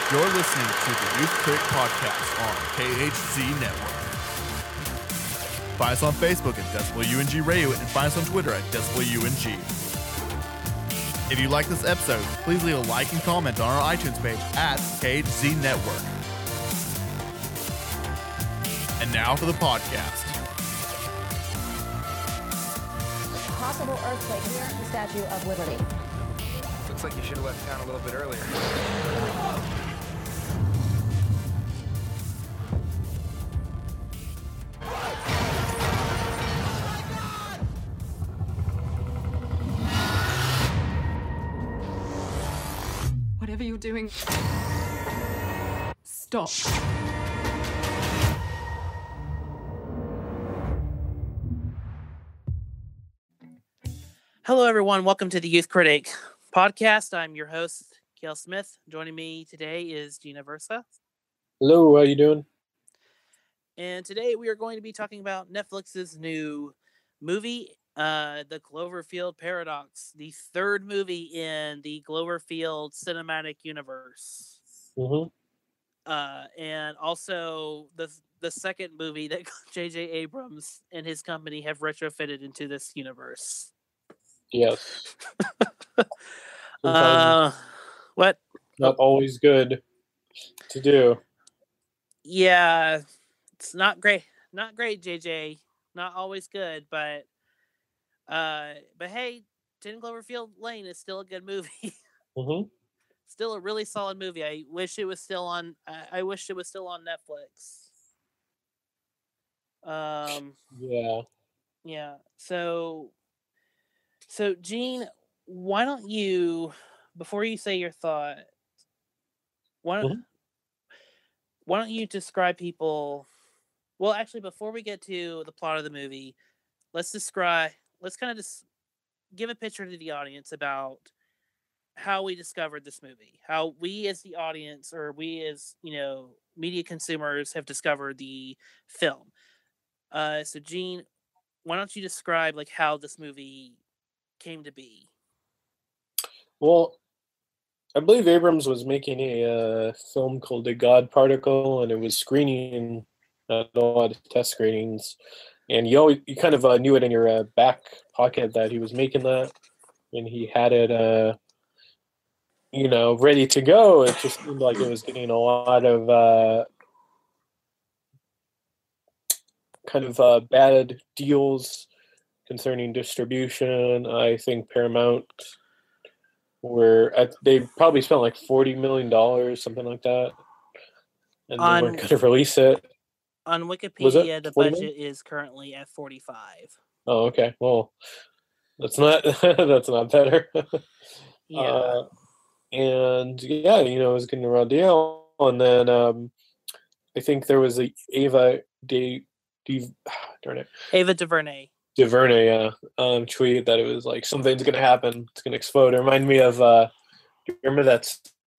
You're listening to the Youth Critic Podcast on KHZ Network. Find us on Facebook at Decibel UNG Radio and find us on Twitter at Decibel UNG. If you like this episode, please leave a like and comment on our iTunes page at KHZ Network. And now for the podcast. Possible earthquake here at the Statue of Liberty. Looks like you should have left town a little bit earlier. Whatever you're doing, stop. Hello, everyone. Welcome to the Youth Critic Podcast. I'm your host, Gail Smith. Joining me today is Gina Versa. Hello, how you doing? And today we are going to be talking about Netflix's new movie, The Cloverfield Paradox, the third movie in the Cloverfield cinematic universe. Mm-hmm. And also the second movie that J.J. Abrams and his company have retrofitted into this universe. Yes. What? Not always good to do. Yeah, it's not great. Not great, JJ. Not always good, but hey, 10 Cloverfield Lane is still a good movie. Mm-hmm. Still a really solid movie. I wish it was still on. I wish it was still on Netflix. Yeah. Yeah. So Gene, why don't you, before you say your thought, why don't you describe people? Well, actually, before we get to the plot of the movie, let's kind of just give a picture to the audience about how we discovered this movie, how we as the audience, or we as, media consumers have discovered the film. So Gene, why don't you describe how this movie came to be? Well, I believe Abrams was making a film called The God Particle, and it was screening at a lot of test screenings. And you kind of knew it in your back pocket that he was making that, and he had it, ready to go. It just seemed like it was getting a lot of bad deals concerning distribution. I think Paramount they probably spent like $40 million, something like that, and they weren't going to release it. On Wikipedia, the budget is currently at 45. Oh, okay. Well, that's not better. Yeah. And yeah, it was getting a raw deal. And then I think there was Ava DuVernay tweet that it was like something's gonna happen. It's gonna explode. It reminded me of remember that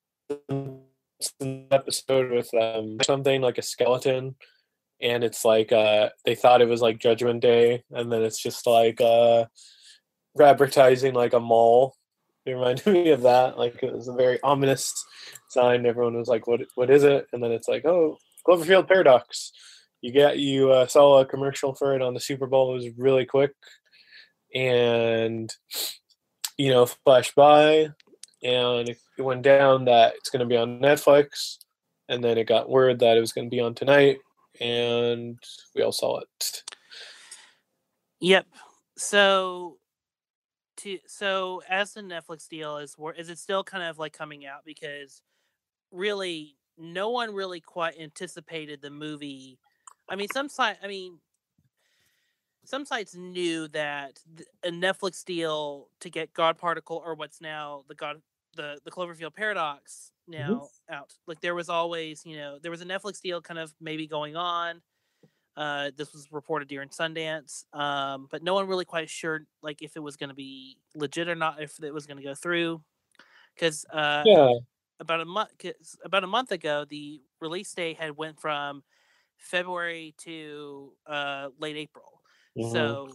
episode with something like a skeleton, and it's like they thought it was like Judgment Day, and then it's just like advertising like a mall. It reminded me of that. Like it was a very ominous sign. Everyone was like, "What is it?" And then it's like, "Oh, Cloverfield Paradox." You saw a commercial for it on the Super Bowl. It was really quick, and flashed by, and it went down that it's going to be on Netflix, and then it got word that it was going to be on tonight, and we all saw it. Yep. So as the Netflix deal is it still kind of like coming out, because really no one really quite anticipated the movie. Some sites knew that a Netflix deal to get God Particle, or what's now the Cloverfield Paradox now out. Like there was always, there was a Netflix deal kind of maybe going on. This was reported during Sundance, but no one really quite sure like if it was going to be legit or not, if it was going to go through. Because about a month ago, the release date had went from February to late April. Mm-hmm. So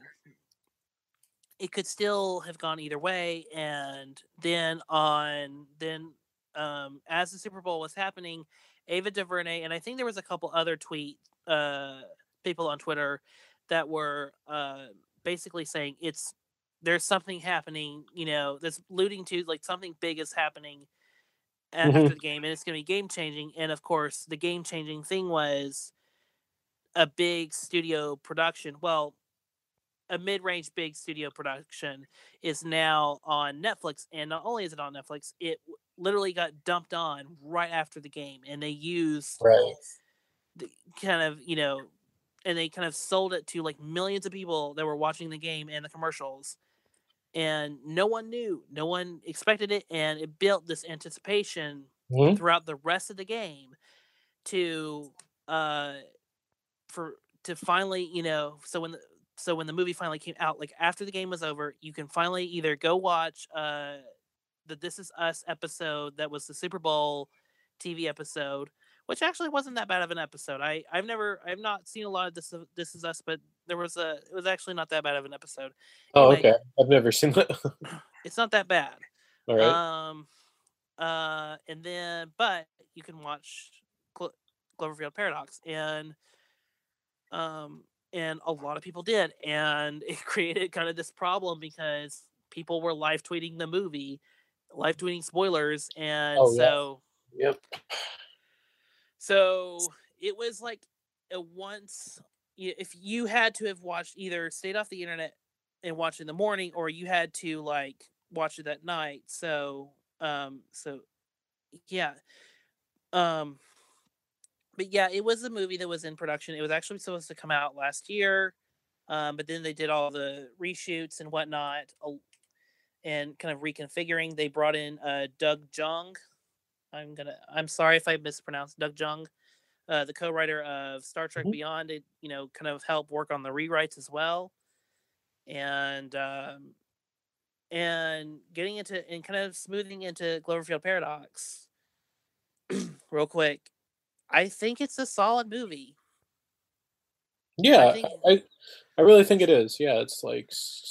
it could still have gone either way. And then as the Super Bowl was happening, Ava DuVernay, and I think there was a couple other people on Twitter that were basically saying there's something happening, that's alluding to like something big is happening after the game, and it's going to be game changing. And of course, the game changing thing was a big studio production. Well, a mid-range big studio production is now on Netflix, and not only is it on Netflix, it literally got dumped on right after the game, and they used the kind of and they kind of sold it to like millions of people that were watching the game and the commercials, and no one knew, no one expected it, and it built this anticipation throughout the rest of the game to finally, so when the movie finally came out, like after the game was over, you can finally either go watch the This Is Us episode that was the Super Bowl TV episode, which actually wasn't that bad of an episode. I've not seen a lot of This Is Us, but it was actually not that bad of an episode. Oh, anyway, okay. I've never seen it. It's not that bad. All right. And then, but you can watch Cloverfield Paradox, and a lot of people did, and it created kind of this problem because people were live tweeting the movie, live tweeting spoilers, and Yep. So it was like if you had to have watched, either stayed off the internet and watched in the morning, or you had to like watch it that night. But yeah, it was a movie that was in production. It was actually supposed to come out last year, but then they did all the reshoots and whatnot, and kind of reconfiguring. They brought in Doug Jung. I'm sorry if I mispronounced Doug Jung, the co-writer of Star Trek Beyond. It kind of helped work on the rewrites as well, and getting into and kind of smoothing into Cloverfield Paradox. Real quick, I think it's a solid movie. Yeah, I really think it is. Yeah, it's like,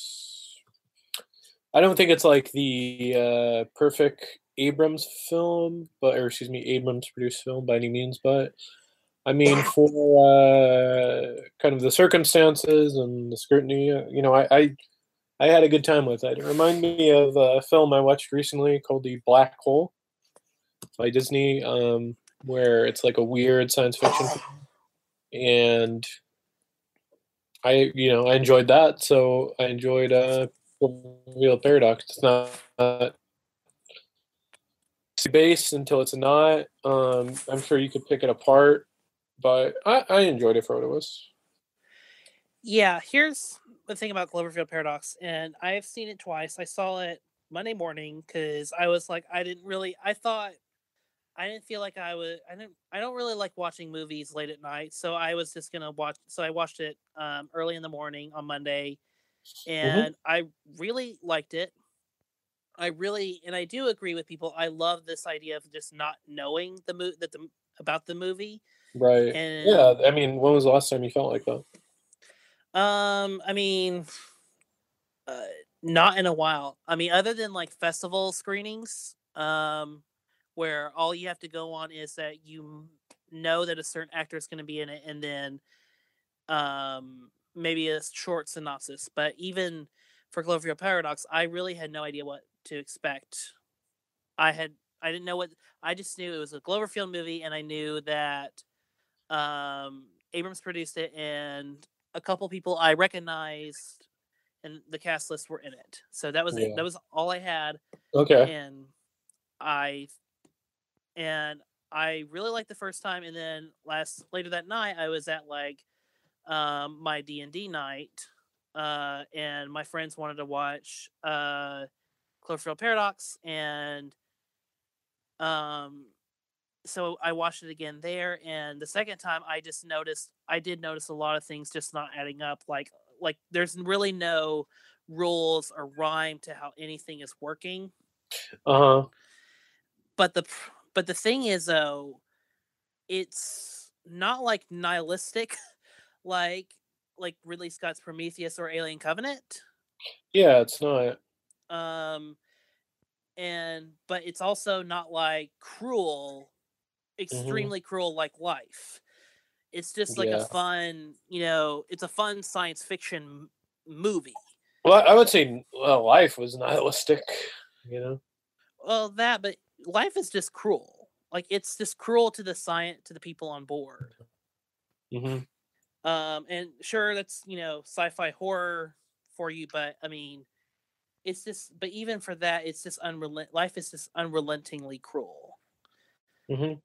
I don't think it's like the perfect Abrams film, Abrams produced film by any means, but I mean, for kind of the circumstances and the scrutiny, I had a good time with it. It reminded me of a film I watched recently called The Black Hole by Disney, where it's like a weird science fiction film. And I enjoyed that, so I enjoyed Cloverfield Paradox. It's not base until it's not. I'm sure you could pick it apart, but I enjoyed it for what it was. Yeah, here's the thing about Cloverfield Paradox, and I've seen it twice. I saw it Monday morning because I was like, I didn't feel like I don't really like watching movies late at night, so I was just gonna watch. So I watched it early in the morning on Monday, and I really liked it. And I do agree with people. I love this idea of just not knowing about the movie. Right. And, yeah. I mean, when was the last time you felt like that? I mean, not in a while. I mean, other than like festival screenings, where all you have to go on is that you know that a certain actor is going to be in it, and then maybe a short synopsis. But even for Cloverfield Paradox, I really had no idea what to expect. I didn't know what. I just knew it was a Cloverfield movie, and I knew that Abrams produced it, and a couple people I recognized and the cast list were in it. So that was it. That was all I had. Okay. And I really liked the first time, and then later that night I was at like my D&D night, and my friends wanted to watch Cloverfield Paradox, and so I watched it again there. And the second time I did notice a lot of things just not adding up. Like there's really no rules or rhyme to how anything is working. But the thing is, though, it's not like nihilistic, like Ridley Scott's Prometheus or Alien Covenant. Yeah, it's not. but it's also not like cruel, extremely cruel like Life. It's just like a Yeah. fun, it's a fun science fiction movie. Well, I would say Life was nihilistic, Well, but Life is just cruel. Like, it's just cruel to the people on board. Mm-hmm. And sure, that's sci-fi horror for you, but I mean, it's just. But even for that, it's just Life is just unrelentingly cruel. Mm-hmm.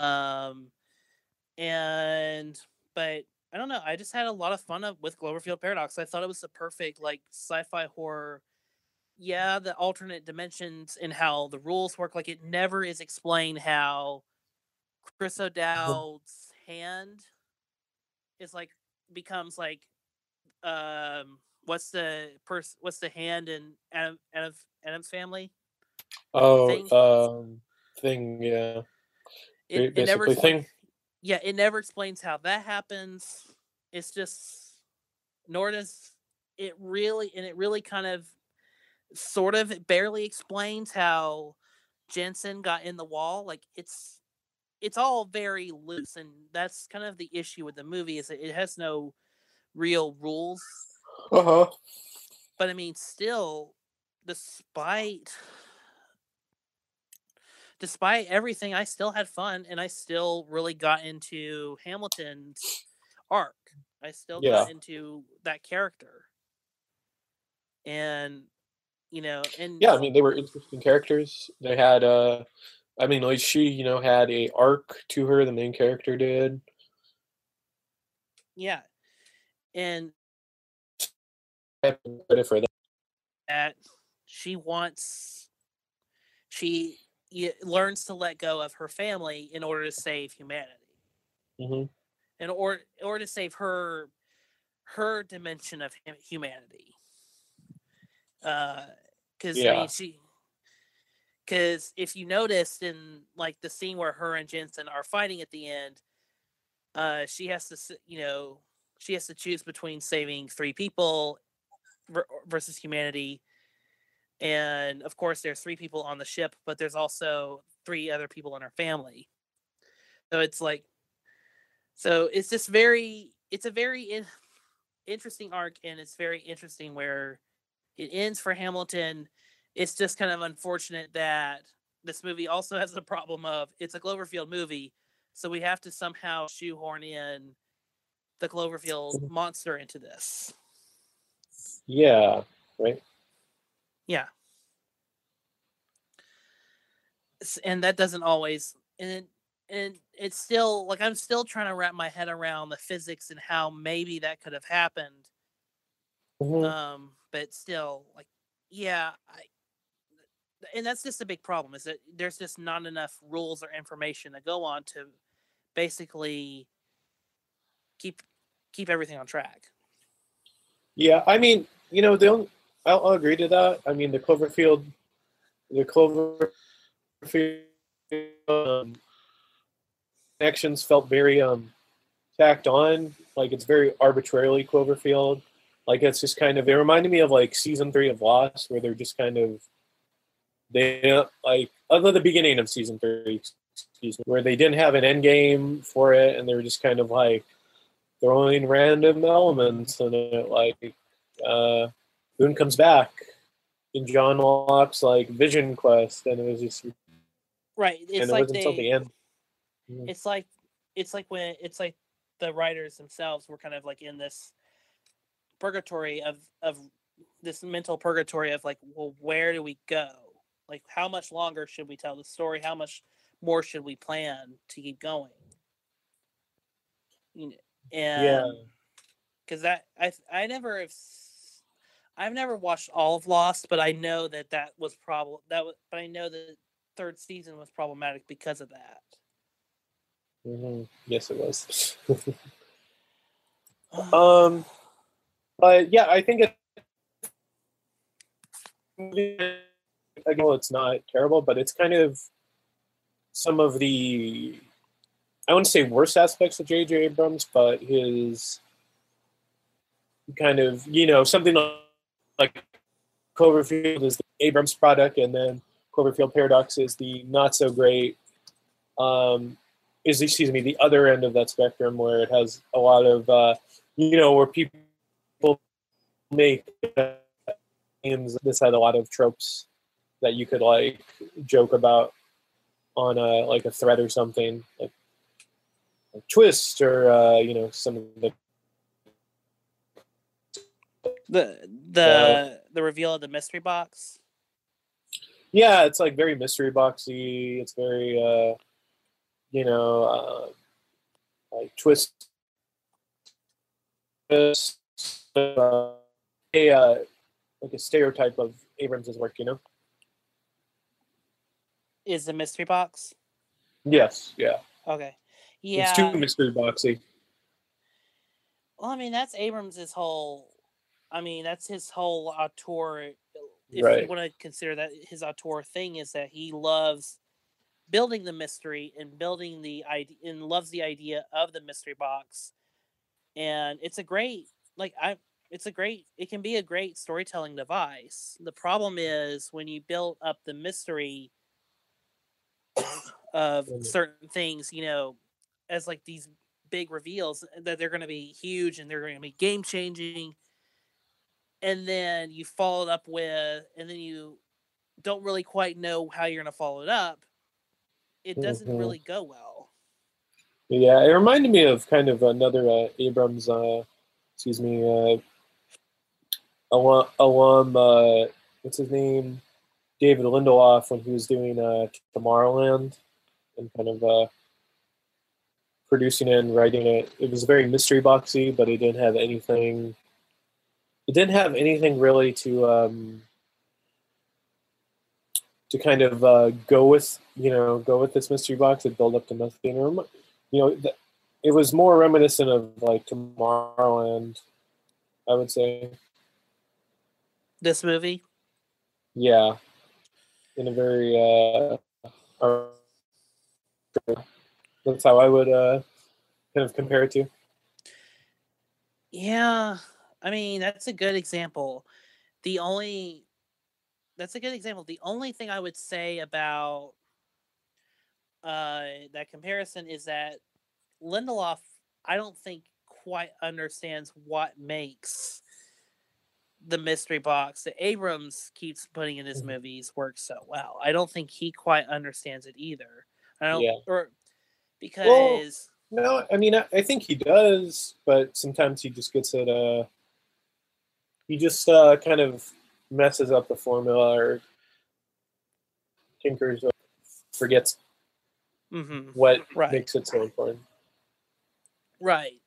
But I don't know. I just had a lot of fun with Cloverfield Paradox. I thought it was the perfect like sci-fi horror. Yeah, the alternate dimensions and how the rules work. Like, it never is explained how Chris O'Dowd's hand is like becomes like what's the hand in Adam's Family? Oh, Thing, yeah. It never Basically, Thing. Yeah, it never explains how that happens. It's just, nor does it really, and it really kind of, sort of, it barely explains how Jensen got in the wall. Like, it's all very loose, and that's kind of the issue with the movie, is that it has no real rules. Uh-huh. But I mean, still, despite everything, I still had fun, and I still really got into Hamilton's arc. I still got into that character, and yeah, I mean, they were interesting characters. They had like she had a arc to her. The main character did. Yeah, and credit for that she learns to let go of her family in order to save humanity. Mm-hmm. In order to save her dimension of humanity. Because if you noticed in like the scene where her and Jensen are fighting at the end, she has to choose between saving 3 people versus humanity. And of course, there's 3 people on the ship, but there's also 3 other people in her family. So it's like, it's just it's a very interesting arc, and it's very interesting where it ends for Hamilton. It's just kind of unfortunate that this movie also has the problem of it's a Cloverfield movie, so we have to somehow shoehorn in the Cloverfield monster into this. Yeah, right. Yeah. And that doesn't always, and it's still like, I'm still trying to wrap my head around the physics and how maybe that could have happened. Mm-hmm. But still, like, yeah, and that's just a big problem, is that there's just not enough rules or information to go on to basically keep everything on track. Yeah, I mean, I'll agree to that. I mean, the Cloverfield connections felt very tacked on. Like, it's very arbitrarily Cloverfield. Like, it's just kind of, it reminded me of like season 3 of Lost, where they're just kind of, other the beginning of season 3, where they didn't have an end game for it, and they were just kind of like throwing random elements, and it like Boone comes back in John Locke's like vision quest, and it was just right. It's and like it wasn't until the end. It's like the writers themselves were kind of like in this purgatory of this mental purgatory of like, well, where do we go? Like, how much longer should we tell the story? How much more should we plan to keep going? And because I've never watched all of Lost, but I know that was but I know the 3rd season was problematic because of that. Mm-hmm. Yes, it was. But yeah, I think it's not terrible, but it's kind of some of the, I wouldn't say worst aspects of J.J. Abrams, but his kind of, something like Cloverfield is the Abrams product, and then Cloverfield Paradox is the not so great. The other end of that spectrum where it has a lot of where people make games. This had a lot of tropes that you could like joke about on a thread or something, like a twist or some of the reveal of the mystery box. Yeah, it's like very mystery boxy. It's very like twist. Like a stereotype of Abrams' work, Is the mystery box? Yes, yeah. Okay. Yeah. It's too mystery boxy. Well, I mean, that's Abrams' whole. I mean, that's his whole auteur. If Right. you want to consider that his auteur thing, is that he loves building the mystery and building the idea and loves the idea of the mystery box. And it's a great, it can be a great storytelling device. The problem is when you build up the mystery of certain things, as like these big reveals that they're going to be huge and they're going to be game changing, and then you follow it up with, and then you don't really quite know how you're going to follow it up. It doesn't really go well. Yeah, it reminded me of kind of another Abrams, alum, what's his name? David Lindelof, when he was doing Tomorrowland and kind of producing it and writing it. It was very mystery boxy, but it didn't have anything. It didn't have anything really to kind of go with this mystery box. It built up to nothing. It was more reminiscent of like Tomorrowland, I would say. This movie? Yeah. In a very that's how I would kind of compare it to. Yeah. I mean, that's a good example. The only thing I would say about that comparison is that Lindelof, I don't think, quite understands what makes the mystery box that Abrams keeps putting in his movies work so well. I don't think he quite understands it either. Because no, I mean I think he does, but sometimes he just gets it. He just kind of messes up the formula or tinkers or forgets what makes it so important. Right.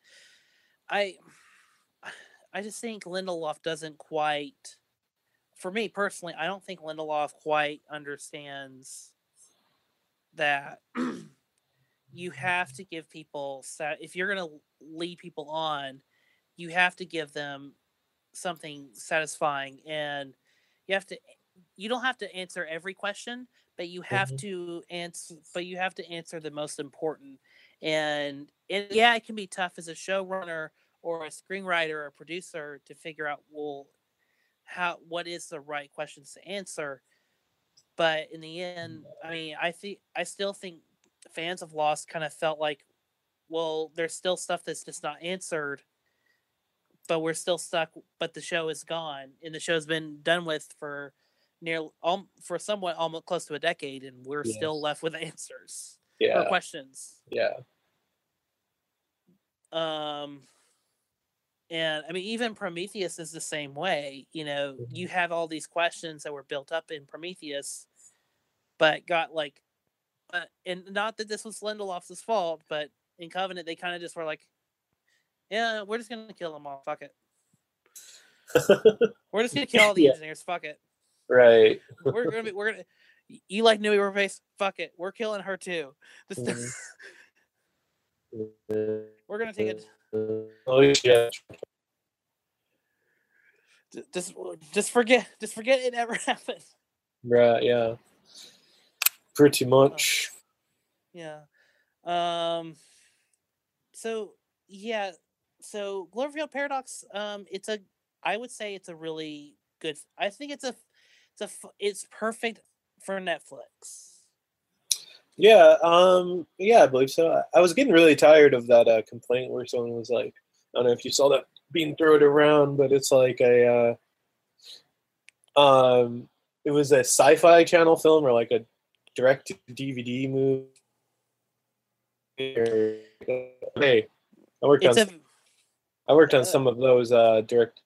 I just think Lindelof doesn't quite, for me personally, I don't think Lindelof quite understands that you have to give people, if you're going to lead people on, you have to give them something satisfying, and you don't have to answer every question, but you have to answer the most important. And yeah, it can be tough as a showrunner or a screenwriter or a producer to figure out, what is the right questions to answer. But in the end, I mean, I still think fans of Lost kind of felt like, well, there's still stuff that's just not answered, but we're still stuck. But the show is gone, and the show's been done with for somewhat almost close to a decade, and we're still left with answers or questions. Yeah. And I mean, even Prometheus is the same way. You have all these questions that were built up in Prometheus, but got like, and not that this was Lindelof's fault, but in Covenant they kind of just were like, yeah, we're just gonna kill them all. Fuck it. We're just gonna kill all the engineers. Fuck it. Right. We're gonna. You like Nui Rapace? Fuck it. We're killing her too. We're gonna take it. Oh yeah. Just forget it ever happened. Right. Yeah. Pretty much. Yeah. So yeah. So Cloverfield Paradox. I would say it's a really good. I think it's perfect for Netflix. Yeah, I believe so. I was getting really tired of that complaint where someone was like, I don't know if you saw that being thrown around, but it's like it was a Sci-Fi Channel film or like a direct DVD movie. Hey, I worked on some of those direct,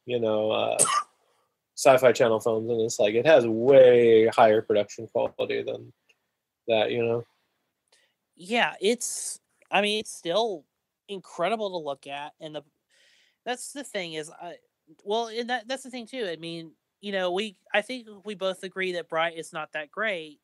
Sci-Fi Channel films, and it's like it has way higher production quality than that, Yeah, it's still incredible to look at, and that's the thing is that's the thing too. I mean, I think we both agree that Bright is not that great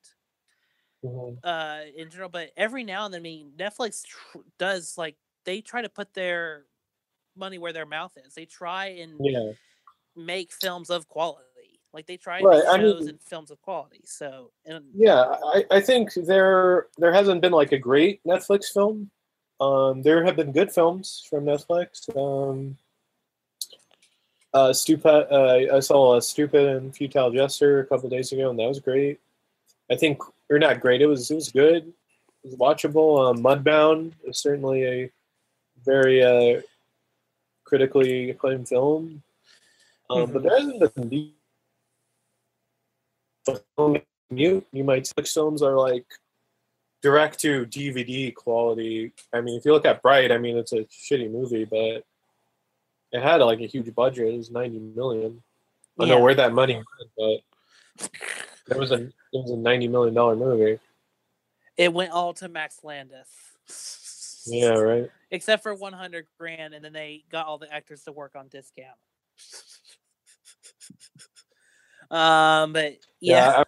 in general, but every now and then, I mean, Netflix does, like, they try to put their money where their mouth is. They try and make films of quality. Like, they try and make shows and films of quality. So, I think there hasn't been like a great Netflix film. There have been good films from Netflix. I saw a Stupid and Futile Gesture a couple of days ago, and that was great. I think, or not great. It was good. It was watchable. Mudbound is certainly a very critically acclaimed film. But there hasn't been you might say films are like direct to DVD quality. I mean, if you look at Bright, I mean, it's a shitty movie, but it had like a huge budget. It was $90 million. I don't know where that money went, but it was a $90 million movie. It went all to Max Landis. Yeah, right. Except for $100,000, and then they got all the actors to work on discount. But yeah.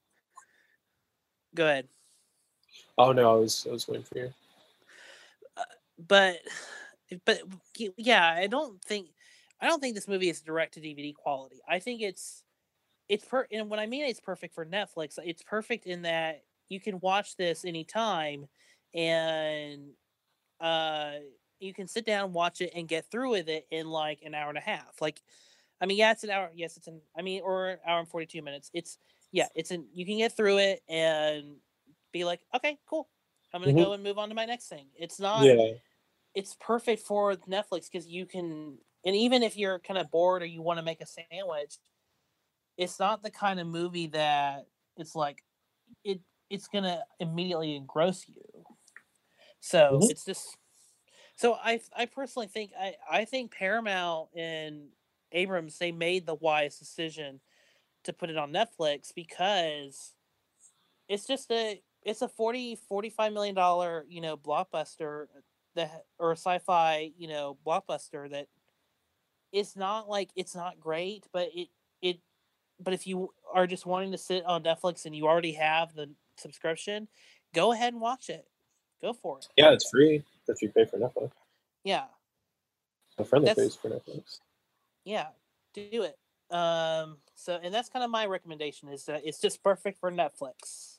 Go ahead. Oh no, I was waiting for you. But yeah, I don't think this movie is direct to DVD quality. I think and when I mean it's perfect for Netflix, it's perfect in that you can watch this anytime, and you can sit down, watch it, and get through with it in like an hour and a half. Like, I mean, yeah, it's an hour. Yes, or an hour and 42 minutes. You can get through it and be like, okay, cool. I'm going to go and move on to my next thing. It's not, it's perfect for Netflix because you can, and even if you're kind of bored or you want to make a sandwich, it's not the kind of movie that it's like, it's going to immediately engross you. So it's just, so I personally think, I think Paramount and Abrams, they made the wise decision to put it on Netflix because it's just it's a $45 million, blockbuster or sci-fi, blockbuster that it's not like, it's not great, but but if you are just wanting to sit on Netflix and you already have the subscription, go ahead and watch it. Go for it. Yeah, it's free if you pay for Netflix. Yeah. My friend that pays for Netflix. Yeah, do it. So, and that's kind of my recommendation, is that it's just perfect for Netflix.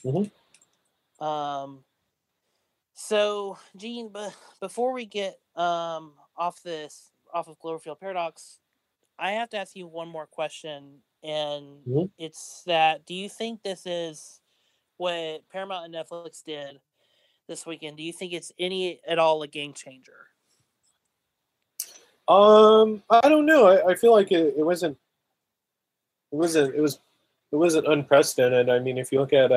So Gene, before we get off of Cloverfield Paradox, I have to ask you one more question, and it's that, do you think this is what Paramount and Netflix did this weekend? Do you think it's any at all a game changer? I don't know. I feel like it wasn't unprecedented. I mean, if you look at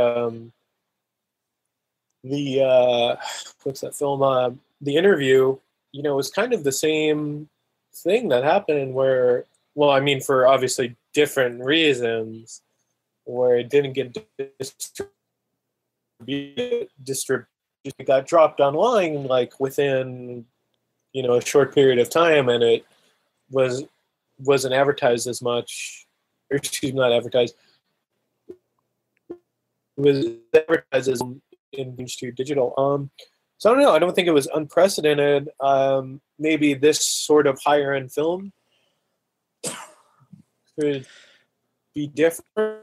what's that film? The Interview, it was kind of the same thing that happened where, well, I mean, for obviously different reasons, where it didn't get distributed, it got dropped online like within a short period of time, and it wasn't advertised as much, or excuse me, not advertised. It was advertised as in to digital. So I don't know. I don't think it was unprecedented. Maybe this sort of higher end film could be different,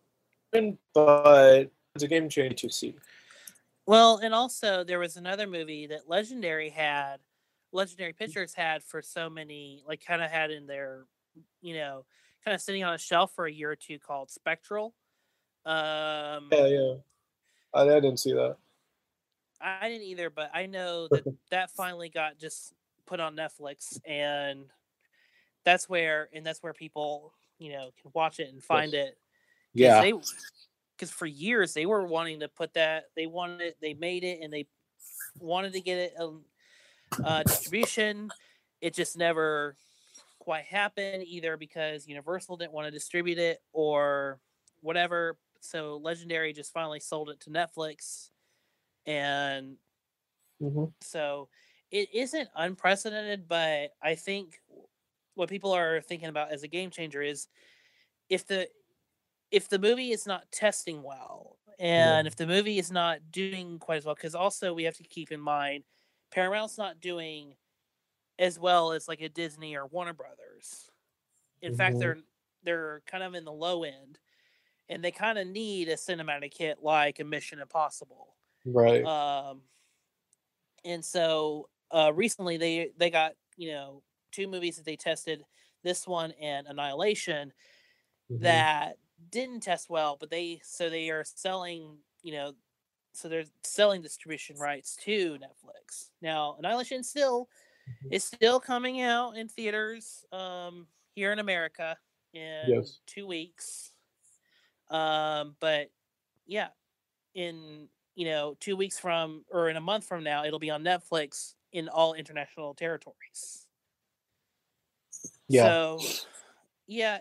but it's a game changer to see. Well, and also there was another movie that Legendary Pictures had for so many, like, kind of had in their, kind of sitting on a shelf for a year or two, called Spectral. Yeah. I didn't see that. I didn't either, but I know that finally got just put on Netflix, and that's where people can watch it and find it. Yeah. Because for years they were wanting to put that, they made it, and they wanted to get it distribution. It just never quite happened, either because Universal didn't want to distribute it or whatever. So Legendary just finally sold it to Netflix, and so it isn't unprecedented. But I think what people are thinking about as a game changer is if the movie is not testing well, and if the movie is not doing quite as well, because also we have to keep in mind Paramount's not doing as well as like a Disney or Warner Brothers. In fact, they're kind of in the low end, and they kind of need a cinematic hit like a Mission Impossible. Right. And so recently they got 2 movies that they tested, this one and Annihilation, that didn't test well, but they are selling so they're selling distribution rights to Netflix. Now Annihilation is still coming out in theaters here in America in 2 weeks. But yeah, in 2 weeks from, or in a month from now, it'll be on Netflix in all international territories. So yeah,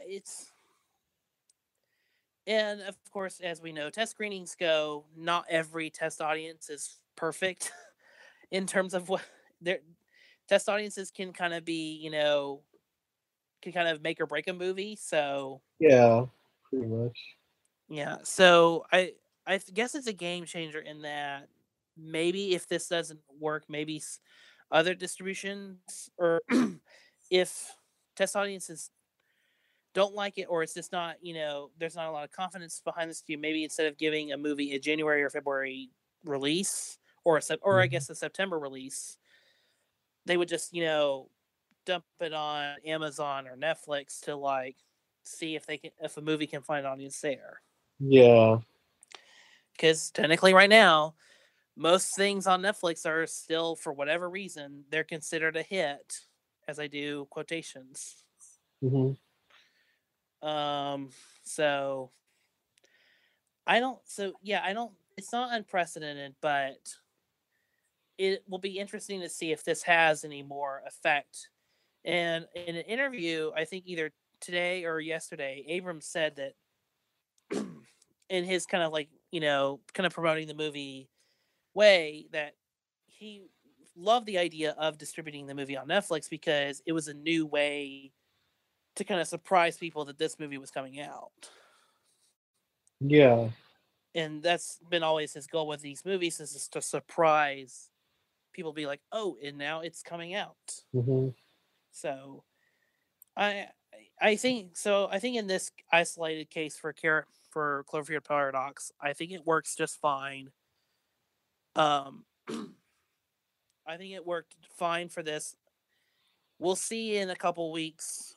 and of course, as we know, test screenings go, not every test audience is perfect in terms of what their test audiences can kind of be, can kind of make or break a movie. So yeah, pretty much. Yeah, so I guess it's a game changer in that maybe if this doesn't work, maybe other distributions, or if test audiences don't like it, or it's just not, there's not a lot of confidence behind this studio, maybe instead of giving a movie a January or February release, or I guess a September release, they would just, dump it on Amazon or Netflix to like see if a movie can find an audience there. Yeah. Because technically right now, most things on Netflix are still, for whatever reason, they're considered a hit, as I do quotations. So I don't, it's not unprecedented, but it will be interesting to see if this has any more effect. And in an interview, I think either today or yesterday, Abrams said that in his kind of like, kind of promoting the movie way, that he loved the idea of distributing the movie on Netflix because it was a new way to kind of surprise people that this movie was coming out. Yeah. And that's been always his goal with these movies, is to surprise people, be like, oh, and now it's coming out. So I think in this isolated case for Cloverfield Paradox, I think it works just fine. I think it worked fine for this. We'll see in a couple weeks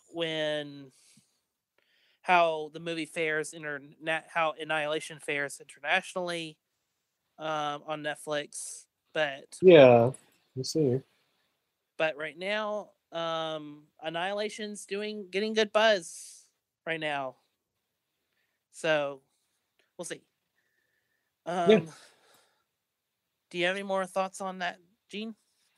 how the movie fares how Annihilation fares internationally on Netflix. But yeah, we'll see. But right now, Annihilation's getting good buzz right now. So we'll see. Do you have any more thoughts on that, Gene?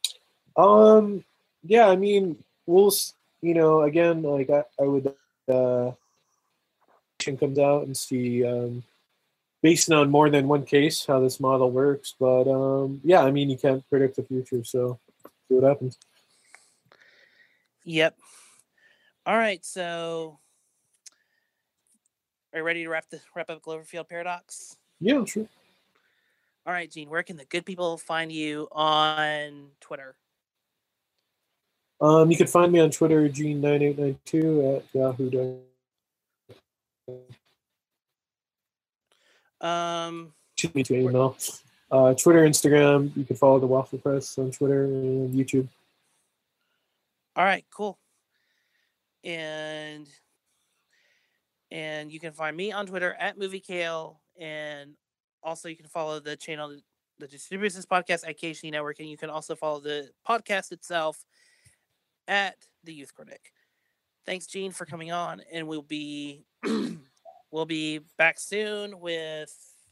Yeah, I mean, we'll, again, like I would comes out and see, based on more than one case, how this model works. But yeah, I mean, you can't predict the future, so see what happens. Yep. All right, so are you ready to wrap up Cloverfield Paradox? Yeah, sure. All right, Gene, where can the good people find you on Twitter? You can find me on Twitter, Gene9892 at yahoo.com. Shoot me to email. Twitter, Instagram. You can follow the Waffle Press on Twitter and YouTube. All right, cool. And And you can find me on Twitter at MovieKale. And also you can follow the channel, the Distributors this podcast at KHC Network. And you can also follow the podcast itself at The Youth Critic. Thanks, Gene, for coming on. And we'll be back soon with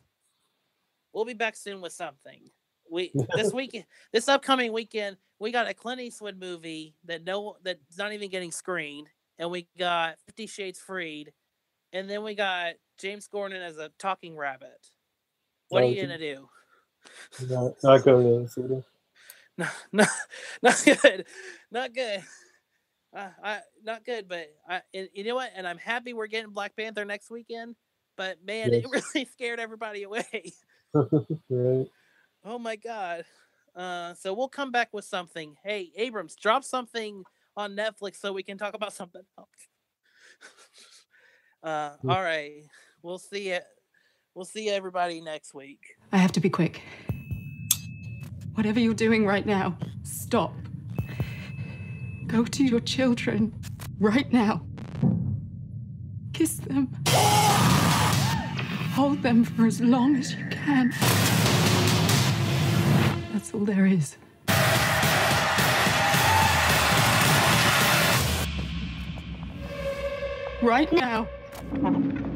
something. This upcoming weekend, we got a Clint Eastwood movie that's not even getting screened, and we got 50 Shades Freed, and then we got James Gordon as a talking rabbit. What are you gonna do? Not going to the theater. No, not good. Not good. Not good, but you know what? And I'm happy we're getting Black Panther next weekend. But man, It really scared everybody away. Right. Oh my God. So we'll come back with something. Hey, Abrams, drop something on Netflix so we can talk about something else. All right. We'll see you. We'll see everybody next week. I have to be quick. Whatever you're doing right now, stop. Go to your children right now. Kiss them. Hold them for as long as you can. That's all there is. Right now.